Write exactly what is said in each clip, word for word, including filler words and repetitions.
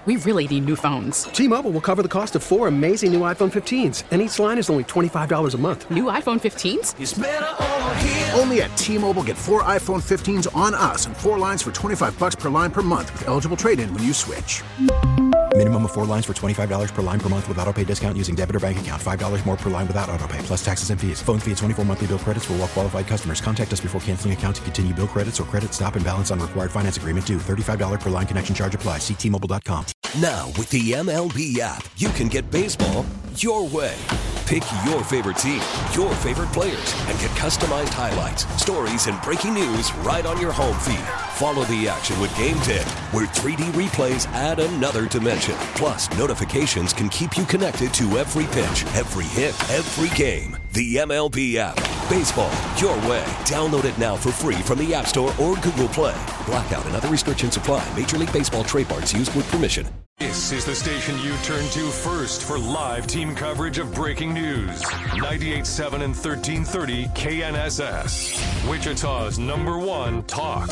We really need new phones. T-Mobile will cover the cost of four amazing new iPhone fifteens, and each line is only twenty-five dollars a month. New iPhone fifteens? It's better over here. Only at T-Mobile, get four iPhone fifteens on us and four lines for twenty-five dollars per line per month with eligible trade-in when you switch. Minimum of four lines for twenty-five dollars per line per month with autopay discount using debit or bank account. five dollars more per line without autopay, plus taxes and fees. Phone fee at twenty-four monthly bill credits for well-qualified customers. Contact us before canceling account to continue bill credits or credit stop and balance on required finance agreement due. thirty-five dollars per line connection charge applies. See T Mobile dot com. Now, with the M L B app, you can get baseball your way. Pick your favorite team, your favorite players, and get customized highlights, stories, and breaking news right on your home feed. Follow the action with Game Day, where three D replays add another dimension. Plus, notifications can keep you connected to every pitch, every hit, every game. The M L B app. Baseball your way. Download it now for free from the App Store or Google Play. Blackout and other restrictions apply. Major League Baseball trademarks used with permission. This is the station you turn to first for live team coverage of breaking news. ninety-eight point seven and thirteen thirty K N S S. Wichita's number one talk.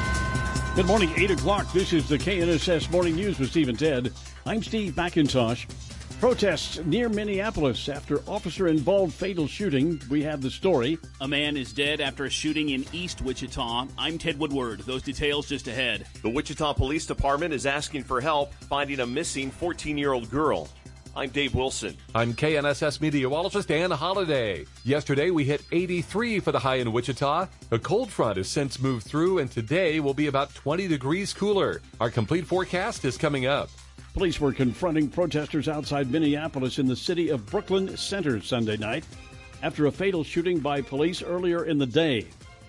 Good morning, eight o'clock. This is the K N S S Morning News with Steve and Ted. I'm Steve McIntosh. Protests near Minneapolis after officer-involved fatal shooting. We have the story. A man is dead after a shooting in East Wichita. I'm Ted Woodward. Those details just ahead. The Wichita Police Department is asking for help finding a missing fourteen-year-old girl. I'm Dave Wilson. I'm K N S S meteorologist Ann Holliday. Yesterday we hit eighty-three for the high in Wichita. A cold front has since moved through, and today will be about twenty degrees cooler. Our complete forecast is coming up. Police were confronting protesters outside Minneapolis in the city of Brooklyn Center Sunday night after a fatal shooting by police earlier in the day.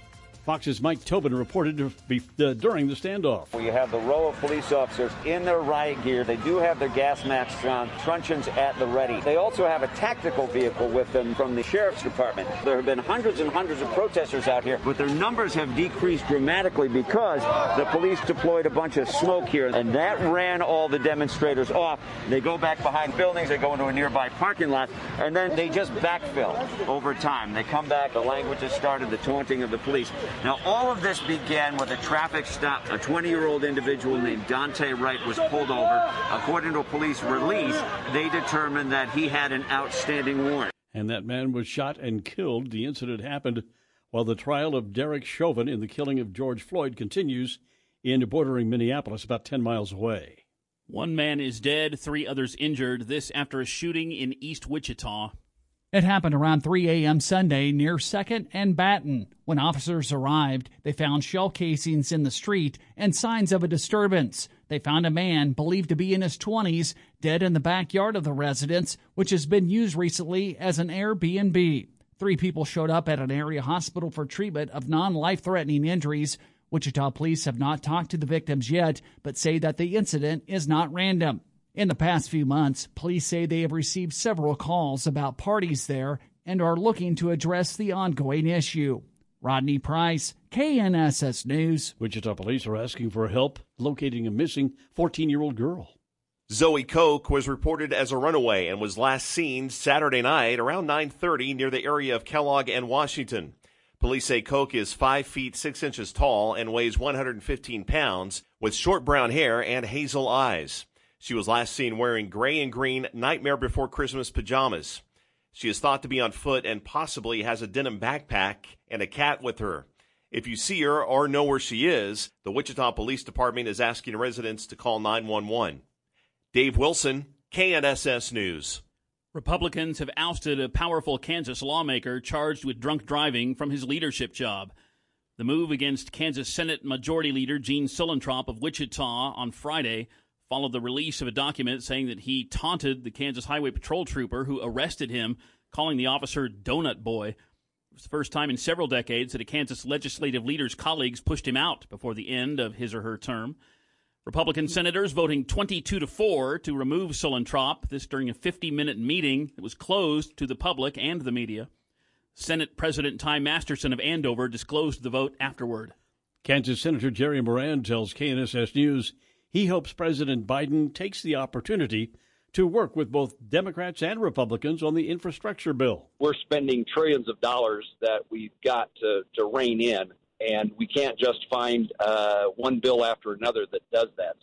Fox's Mike Tobin reported be, uh, during the standoff. We have the row of police officers in their riot gear. They do have their gas masks on, truncheons at the ready. They also have a tactical vehicle with them from the sheriff's department. There have been hundreds and hundreds of protesters out here, but their numbers have decreased dramatically because the police deployed a bunch of smoke here, and that ran all the demonstrators off. They go back behind buildings, they go into a nearby parking lot, and then they just backfill over time. They come back, the language has started, the taunting of the police. Now, all of this began with a traffic stop. A twenty-year-old individual named Dante Wright was pulled over. According to a police release, they determined that he had an outstanding warrant. And that man was shot and killed. The incident happened while the trial of Derek Chauvin in the killing of George Floyd continues in bordering Minneapolis, about ten miles away. One man is dead, three others injured. This after a shooting in East Wichita. It happened around three a.m. Sunday near second and Batten. When officers arrived, they found shell casings in the street and signs of a disturbance. They found a man believed to be in his twenties dead in the backyard of the residence, which has been used recently as an Airbnb. Three people showed up at an area hospital for treatment of non-life-threatening injuries. Wichita police have not talked to the victims yet, but say that the incident is not random. In the past few months, police say they have received several calls about parties there and are looking to address the ongoing issue. Rodney Price, K N S S News. Wichita police are asking for help locating a missing fourteen-year-old girl. Zoe Koch was reported as a runaway and was last seen Saturday night around nine thirty near the area of Kellogg and Washington. Police say Koch is five feet six inches tall and weighs one hundred fifteen pounds with short brown hair and hazel eyes. She was last seen wearing gray and green Nightmare Before Christmas pajamas. She is thought to be on foot and possibly has a denim backpack and a cat with her. If you see her or know where she is, the Wichita Police Department is asking residents to call nine one one. Dave Wilson, K N S S News. Republicans have ousted a powerful Kansas lawmaker charged with drunk driving from his leadership job. The move against Kansas Senate Majority Leader Gene Suellentrop of Wichita on Friday followed the release of a document saying that he taunted the Kansas Highway Patrol trooper who arrested him, calling the officer Donut Boy. It was the first time in several decades that a Kansas legislative leader's colleagues pushed him out before the end of his or her term. Republican senators voting twenty-two to four to remove Suellentrop, this during a fifty-minute meeting that was closed to the public and the media. Senate President Ty Masterson of Andover disclosed the vote afterward. Kansas Senator Jerry Moran tells K N S S News he hopes President Biden takes the opportunity to work with both Democrats and Republicans on the infrastructure bill. We're spending trillions of dollars that we've got to, to rein in, and we can't just find uh, one bill after another that does that. So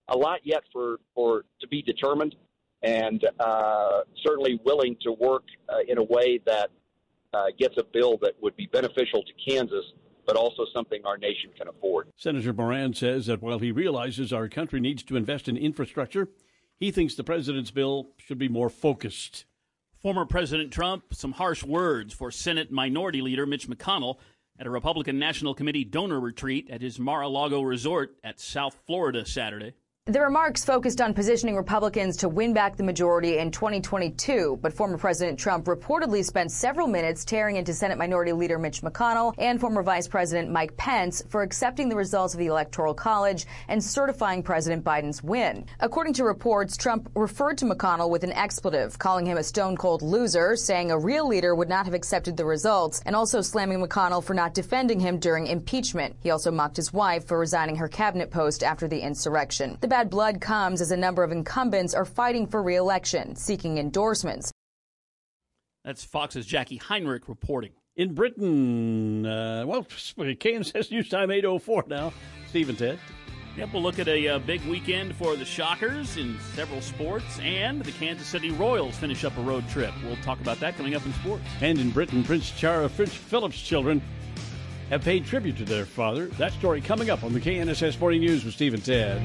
a lot yet for, for to be determined, and uh, certainly willing to work uh, in a way that uh, gets a bill that would be beneficial to Kansas, but also something our nation can afford. Senator Moran says that while he realizes our country needs to invest in infrastructure, he thinks the president's bill should be more focused. Former President Trump, some harsh words for Senate Minority Leader Mitch McConnell at a Republican National Committee donor retreat at his Mar-a-Lago resort at South Florida Saturday. The remarks focused on positioning Republicans to win back the majority in twenty twenty-two, but former President Trump reportedly spent several minutes tearing into Senate Minority Leader Mitch McConnell and former Vice President Mike Pence for accepting the results of the Electoral College and certifying President Biden's win. According to reports, Trump referred to McConnell with an expletive, calling him a stone-cold loser, saying a real leader would not have accepted the results, and also slamming McConnell for not defending him during impeachment. He also mocked his wife for resigning her cabinet post after the insurrection. The bad blood comes as a number of incumbents are fighting for re-election, seeking endorsements. That's Fox's Jackie Heinrich reporting. In Britain, uh, well, K N S S News Time eight oh four now. Steve and Ted. Yep, we'll look at a uh, big weekend for the Shockers in several sports, and the Kansas City Royals finish up a road trip. We'll talk about that coming up in sports. And in Britain, Prince Charles Prince Philip's children have paid tribute to their father. That story coming up on the K N S S Morning News with Steve and Ted.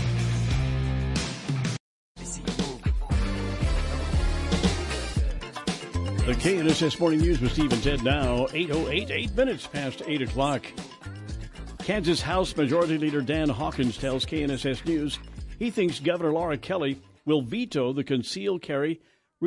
The K N S S Morning News with Steve and Ted now, eight oh eight, eight minutes past eight o'clock. Kansas House Majority Leader Dan Hawkins tells K N S S News he thinks Governor Laura Kelly will veto the concealed carry,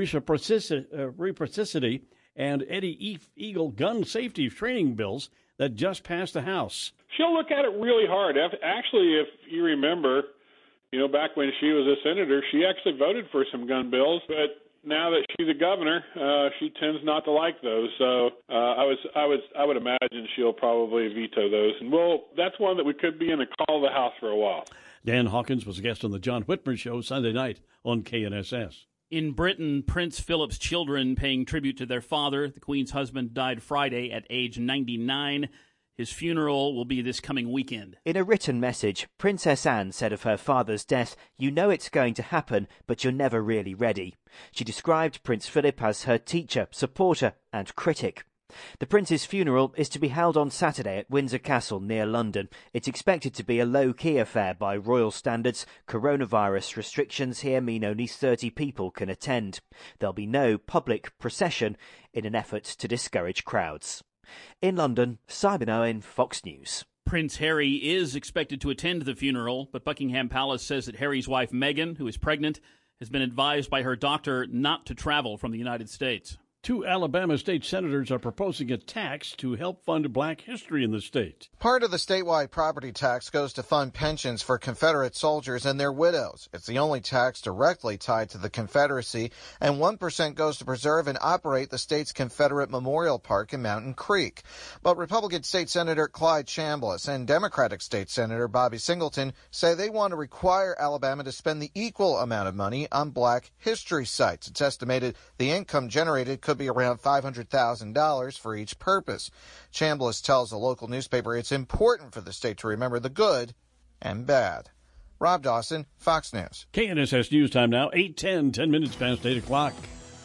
reciprocity, and Eddie Eagle gun safety training bills that just passed the House. She'll look at it really hard. Actually, if you remember, you know, back when she was a senator, she actually voted for some gun bills, but now that she's a governor, uh, she tends not to like those. So uh, I was, I was, I would imagine she'll probably veto those. And well, that's one that we could be in a call of the House for a while. Dan Hawkins was a guest on the John Whitmer Show Sunday night on K N S S. In Britain, Prince Philip's children paying tribute to their father. The Queen's husband died Friday at age ninety-nine. His funeral will be this coming weekend. In a written message, Princess Anne said of her father's death, "You know it's going to happen, but you're never really ready." She described Prince Philip as her teacher, supporter and critic. The Prince's funeral is to be held on Saturday at Windsor Castle near London. It's expected to be a low-key affair by royal standards. Coronavirus restrictions here mean only thirty people can attend. There'll be no public procession in an effort to discourage crowds. In London, Simon Owen, Fox News. Prince Harry is expected to attend the funeral, but Buckingham Palace says that Harry's wife, Meghan, who is pregnant, has been advised by her doctor not to travel from the United States. Two Alabama state senators are proposing a tax to help fund black history in the state. Part of the statewide property tax goes to fund pensions for Confederate soldiers and their widows. It's the only tax directly tied to the Confederacy, and one percent goes to preserve and operate the state's Confederate Memorial Park in Mountain Creek. But Republican State Senator Clyde Chambliss and Democratic State Senator Bobby Singleton say they want to require Alabama to spend the equal amount of money on black history sites. It's estimated the income generated could be around five hundred thousand dollars for each purpose. Chambliss tells a local newspaper it's important for the state to remember the good and bad. Rob Dawson, Fox News. K N S S News Time now, eight ten, ten minutes past eight o'clock.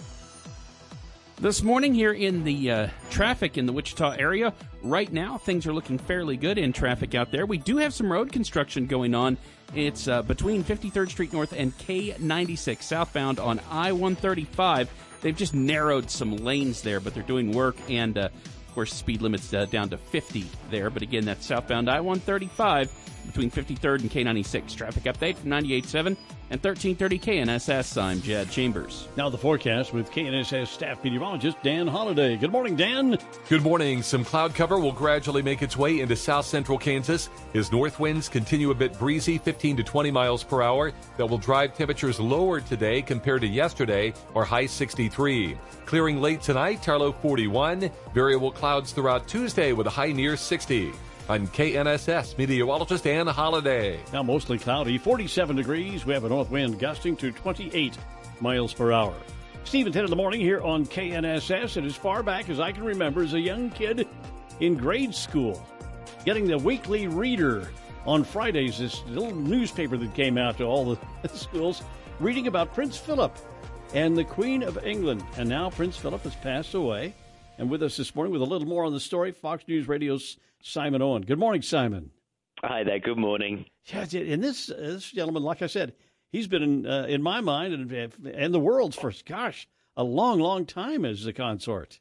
This morning here in the uh, traffic in the Wichita area, right now things are looking fairly good in traffic out there. We do have some road construction going on. It's uh, between fifty-third Street North and K ninety-six southbound on I one thirty-five. They've just narrowed some lanes there, but they're doing work, and, uh, of course, speed limit's uh, down to fifty there. But, again, that's southbound I one thirty-five between fifty-third and K ninety-six. Traffic update from ninety-eight point seven and thirteen thirty K N S S. I'm Jed Chambers. Now the forecast with K N S S staff meteorologist Dan Holliday. Good morning, Dan. Good morning. Some cloud cover will gradually make its way into south central Kansas as north winds continue a bit breezy, fifteen to twenty miles per hour. That will drive temperatures lower today compared to yesterday, or high sixty-three. Clearing late tonight, Tarlow forty-one. Variable clouds throughout Tuesday with a high near sixty. I'm K N S S meteorologist Dan Holliday. Now mostly cloudy, forty-seven degrees. We have a north wind gusting to twenty-eight miles per hour. Steve and Ted in the morning here on K N S S. And as far back as I can remember as a young kid in grade school, getting the weekly reader on Fridays, this little newspaper that came out to all the schools reading about Prince Philip and the Queen of England. And now Prince Philip has passed away. And with us this morning with a little more on the story, Fox News Radio's Simon Owen. Good morning, Simon. Hi there. Good morning. Yeah, and this, uh, this gentleman, like I said, he's been in, uh, in my mind and, and the world's for, gosh, a long, long time as the consort.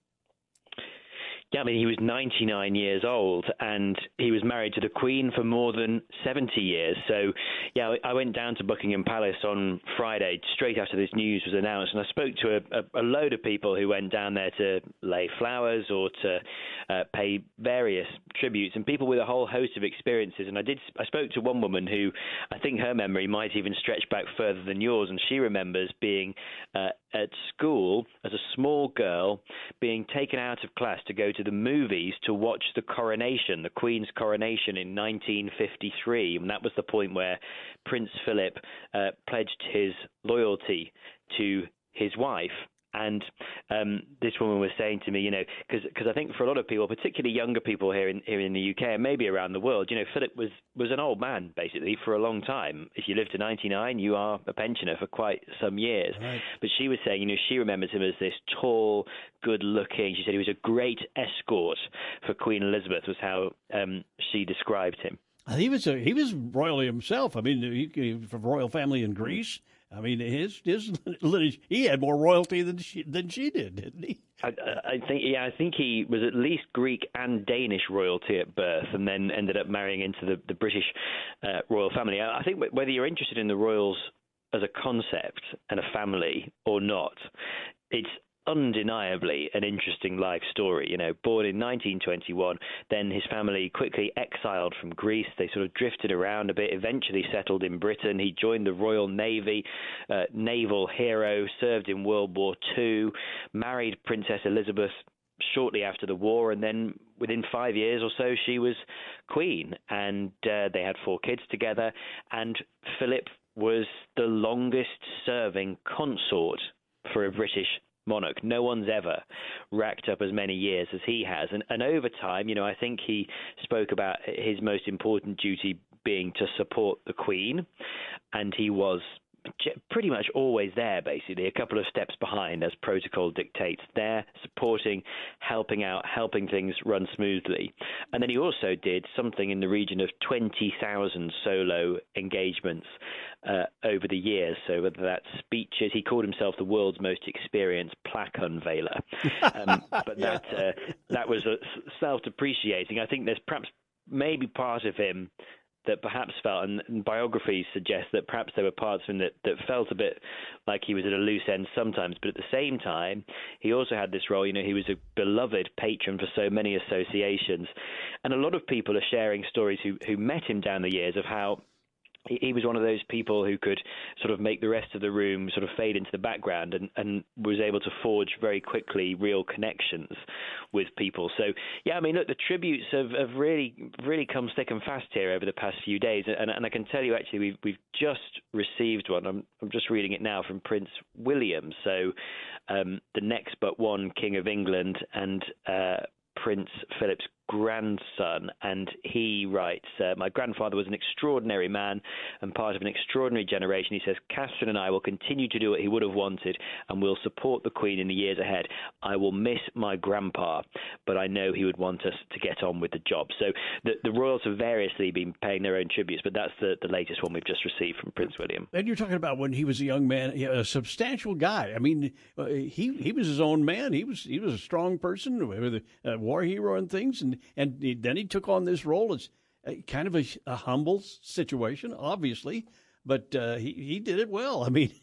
Yeah, I mean, he was ninety-nine years old, and he was married to the Queen for more than seventy years. So, yeah, I went down to Buckingham Palace on Friday, straight after this news was announced, and I spoke to a, a, a load of people who went down there to lay flowers or to uh, pay various tributes, and people with a whole host of experiences. And I did, I spoke to one woman who, I think her memory might even stretch back further than yours, and she remembers being uh, at school as a small girl, being taken out of class to go to the movies to watch the coronation, the Queen's coronation in nineteen fifty-three. And that was the point where Prince Philip uh, pledged his loyalty to his wife. And um, this woman was saying to me, you know, because I think for a lot of people, particularly younger people here in here in the U K and maybe around the world, you know, Philip was, was an old man, basically, for a long time. If you live to ninety-nine, you are a pensioner for quite some years. Right. But she was saying, you know, she remembers him as this tall, good-looking. She said he was a great escort for Queen Elizabeth, was how um, she described him. He was a, he was royally himself. I mean, he came from a royal family in Greece. I mean, his his lineage, he had more royalty than she than she did, didn't he? I, I think, yeah, I think he was at least Greek and Danish royalty at birth, and then ended up marrying into the the British uh, royal family. I, I think whether you're interested in the royals as a concept and a family or not, it's undeniably an interesting life story. You know, born in nineteen twenty-one, then his family quickly exiled from Greece. They sort of drifted around a bit, eventually settled in Britain. He joined the Royal Navy, uh, naval hero, served in World War Two, married Princess Elizabeth shortly after the war, and then within five years or so, she was queen, and uh, they had four kids together, and Philip was the longest serving consort for a British monarch. No one's ever racked up as many years as he has. And, and over time, you know, I think he spoke about his most important duty being to support the Queen, and he was pretty much always there, basically, a couple of steps behind, as protocol dictates, there, supporting, helping out, helping things run smoothly. And then he also did something in the region of twenty thousand solo engagements uh, over the years. So whether that's speeches, he called himself the world's most experienced plaque unveiler. Um, but that, uh, that was uh, self-depreciating. I think there's perhaps maybe part of him that perhaps felt, and, and biographies suggest that perhaps there were parts of him that, that felt a bit like he was at a loose end sometimes, but at the same time, he also had this role, you know, he was a beloved patron for so many associations, and a lot of people are sharing stories who, who met him down the years of how he was one of those people who could sort of make the rest of the room sort of fade into the background, and, and was able to forge very quickly real connections with people. So, yeah, I mean, look, the tributes have, have really, really come thick and fast here over the past few days. And, and I can tell you, actually, we've, we've just received one. I'm, I'm just reading it now from Prince William. So um, the next but one King of England, and uh, Prince Philip's grandson, and he writes, uh, my grandfather was an extraordinary man and part of an extraordinary generation. He says, Catherine and I will continue to do what he would have wanted, and will support the Queen in the years ahead. I will miss my grandpa, but I know he would want us to get on with the job. So the, the royals have variously been paying their own tributes, but that's the, the latest one we've just received from Prince William. And you're talking about when he was a young man, a substantial guy. I mean, uh, he he was his own man. He was he was a strong person, with a war hero and things, and And then he took on this role as kind of a, a humble situation, obviously, but uh, he he did it well. I mean,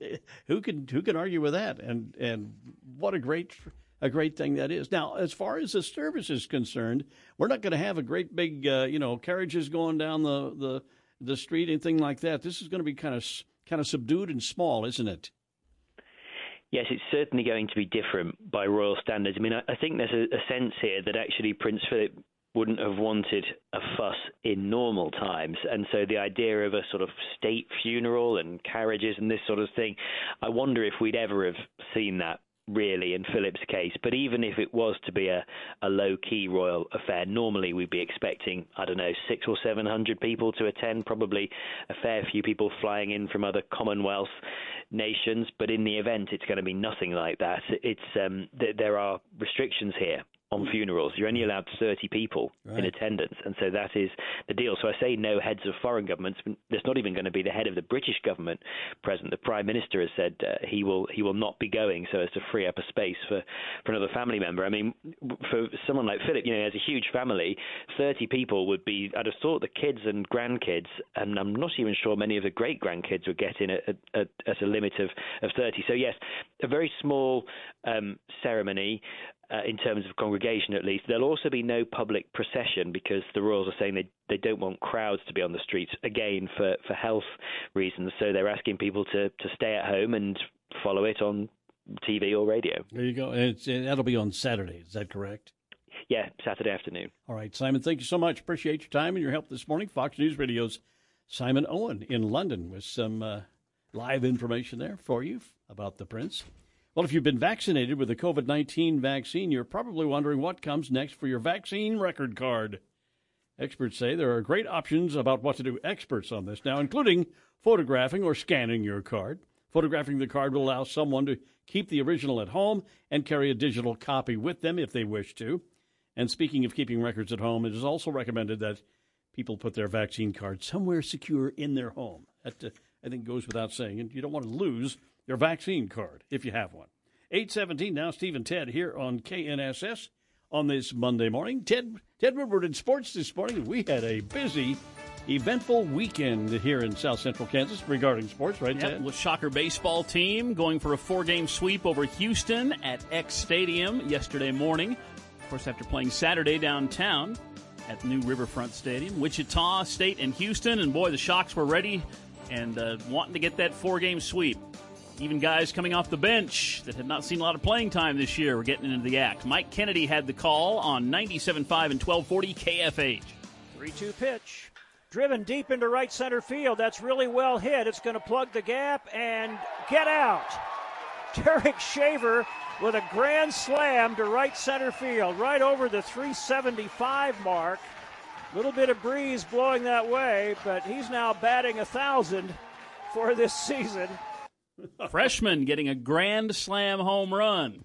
who can who can argue with that? And and what a great a great thing that is. Now, as far as the service is concerned, we're not going to have a great big uh, you know carriages going down the, the the street, anything like that. This is going to be kind of kind of subdued and small, isn't it? Yes, it's certainly going to be different by royal standards. I mean, I, I think there's a, a sense here that actually Prince Philip wouldn't have wanted a fuss in normal times. And so the idea of a sort of state funeral and carriages and this sort of thing, I wonder if we'd ever have seen that really, in Philip's case. But even if it was to be a, a low-key royal affair, normally we'd be expecting, I don't know, six or seven hundred people to attend, probably a fair few people flying in from other Commonwealth nations. But in the event, it's going to be nothing like that. It's um, th- there are restrictions here on funerals. You're only allowed thirty people right. in attendance, and so that is the deal. So I say no heads of foreign governments. There's not even going to be the head of the British government present. The Prime Minister has said uh, he will he will not be going, so as to free up a space for, for another family member. I mean, for someone like Philip, you know, he has a huge family. thirty people would be, I'd have thought, the kids and grandkids, and I'm not even sure many of the great-grandkids would get in at, at, at a limit of, of thirty. So yes, a very small um, ceremony. Uh, in terms of congregation, at least. There'll also be no public procession because the royals are saying they, they don't want crowds to be on the streets, again, for, for health reasons. So they're asking people to, to stay at home and follow it on T V or radio. There you go. It's, that'll be on Saturday. Is that correct? Yeah, Saturday afternoon. All right, Simon, thank you so much. Appreciate your time and your help this morning. Fox News Radio's Simon Owen in London with some uh, live information there for you about the Prince. Well, if you've been vaccinated with the COVID nineteen vaccine, you're probably wondering what comes next for your vaccine record card. Experts say there are great options about what to do. Experts on this now, including photographing or scanning your card. Photographing the card will allow someone to keep the original at home and carry a digital copy with them if they wish to. And speaking of keeping records at home, it is also recommended that people put their vaccine card somewhere secure in their home. That, uh, I think, goes without saying. And you don't want to lose your vaccine card if you have one. eight seventeen now, Steve and Ted here on K N S S on this Monday morning. Ted, Ted Woodward in sports this morning. We had a busy, eventful weekend here in South Central Kansas regarding sports, right, yep, Ted? With Shocker baseball team going for a four-game sweep over Houston at X Stadium yesterday morning. Of course, after playing Saturday downtown at the new Riverfront Stadium. Wichita State and Houston, and boy, the Shocks were ready and uh, wanting to get that four-game sweep. Even guys coming off the bench that had not seen a lot of playing time this year were getting into the act. Mike Kennedy had the call on ninety-seven point five and twelve forty K F H. three two pitch. Driven deep into right center field. That's really well hit. It's going to plug the gap and get out. Derek Shaver with a grand slam to right center field, right over the three seventy-five mark. Little bit of breeze blowing that way, but he's now batting a thousand for this season. Freshman getting a grand slam home run.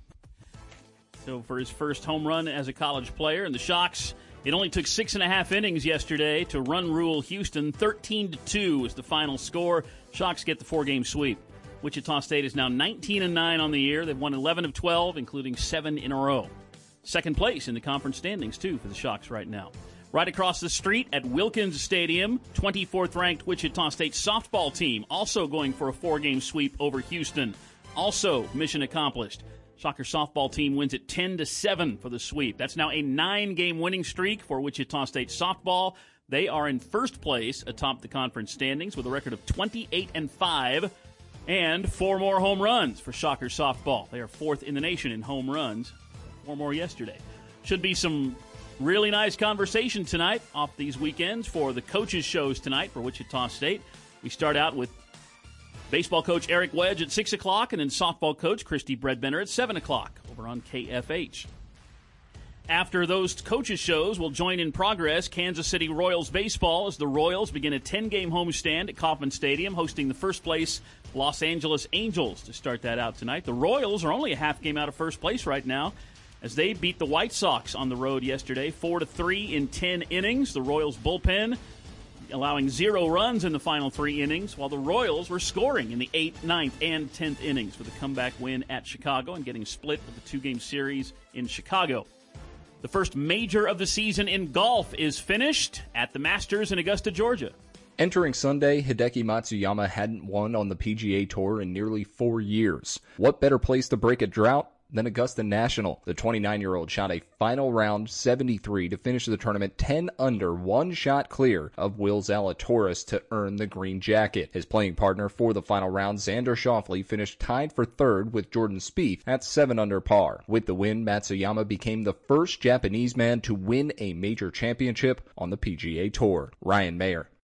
So for his first home run as a college player, and the Shocks, it only took six and a half innings yesterday to run rule Houston. thirteen to two was the final score. Shocks get the four-game sweep. Wichita State is now nineteen and nine on the year. They've won eleven of twelve, including seven in a row. Second place in the conference standings, too, for the Shocks right now. Right across the street at Wilkins Stadium, twenty-fourth ranked Wichita State softball team also going for a four-game sweep over Houston. Also mission accomplished. Shocker softball team wins it ten to seven for the sweep. That's now a nine-game winning streak for Wichita State softball. They are in first place atop the conference standings with a record of twenty-eight and five and four more home runs for Shocker softball. They are fourth in the nation in home runs. Four more yesterday. Should be some really nice conversation tonight off these weekends for the coaches' shows tonight for Wichita State. We start out with baseball coach Eric Wedge at six o'clock and then softball coach Christy Bredbender at seven o'clock over on K F H. After those coaches' shows, we'll join in progress Kansas City Royals baseball as the Royals begin a ten-game homestand at Kauffman Stadium, hosting the first-place Los Angeles Angels to start that out tonight. The Royals are only a half game out of first place right now, as they beat the White Sox on the road yesterday, four to three in ten innings. The Royals bullpen allowing zero runs in the final three innings, while the Royals were scoring in the eighth, ninth, and tenth innings with a comeback win at Chicago and getting split with the two-game series in Chicago. The first major of the season in golf is finished at the Masters in Augusta, Georgia. Entering Sunday, Hideki Matsuyama hadn't won on the P G A Tour in nearly four years. What better place to break a drought than Augusta National? The twenty-nine-year-old shot a final round seventy-three to finish the tournament ten under, one shot clear of Will Zalatoris to earn the green jacket. His playing partner for the final round, Xander Schauffele, finished tied for third with Jordan Spieth at seven under par. With the win, Matsuyama became the first Japanese man to win a major championship on the P G A Tour. Ryan Mayer.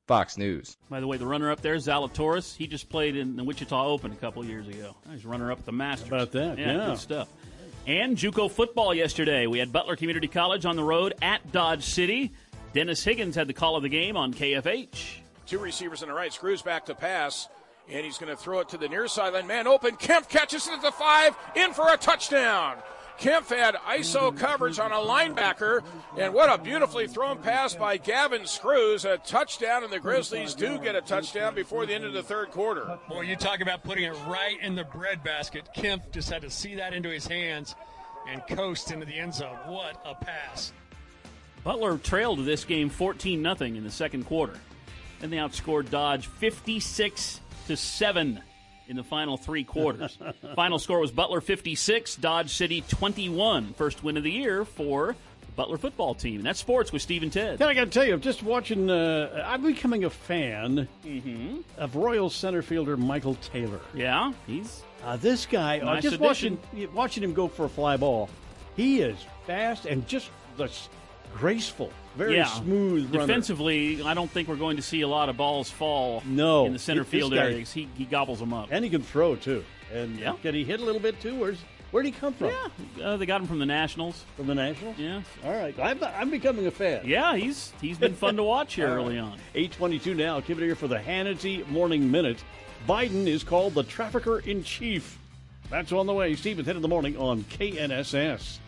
Fox News. By the way, the runner-up there, Zalatoris, he just played in the Wichita Open a couple years ago. He's runner-up at the Masters. How about that? Yeah, Yeah. good stuff. And JUCO football yesterday. We had Butler Community College on the road at Dodge City. Dennis Higgins had the call of the game on K F H. Two receivers on the right. Screws back to pass, and he's going to throw it to the near sideline. Man open. Kemp catches it at the five, in for a touchdown. Kemp had I S O coverage on a linebacker, and what a beautifully thrown pass by Gavin Screws. A touchdown, and the Grizzlies do get a touchdown before the end of the third quarter. Boy, you talk about putting it right in the breadbasket. Kemp just had to see that into his hands and coast into the end zone. What a pass. Butler trailed this game fourteen nothing in the second quarter. Then they outscored Dodge fifty-six to seven in the final three quarters. Final score was Butler fifty-six, Dodge City twenty-one. First win of the year for the Butler football team. And that's sports with Steve and Ted. Then I got to tell you, just watching, uh, I'm becoming a fan mm-hmm. of Royals center fielder Michael Taylor. Yeah, he's uh, this guy. Nice uh, just addition. watching watching him go for a fly ball. He is fast and just the graceful, very yeah. smooth runner. Defensively, I don't think we're going to see a lot of balls fall no, in the center this field guy, areas. He, he gobbles them up. And he can throw, too. And yeah. can he hit a little bit, too? Where's Where'd he come from? Yeah, uh, they got him from the Nationals. From the Nationals? Yeah. All right. I'm, I'm becoming a fan. Yeah, he's he's been fun to watch here early on. eight twenty-two now. Keep it here for the Hannity Morning Minute. Biden is called the trafficker in chief. That's on the way. Steve, at ten in the morning on K N S S.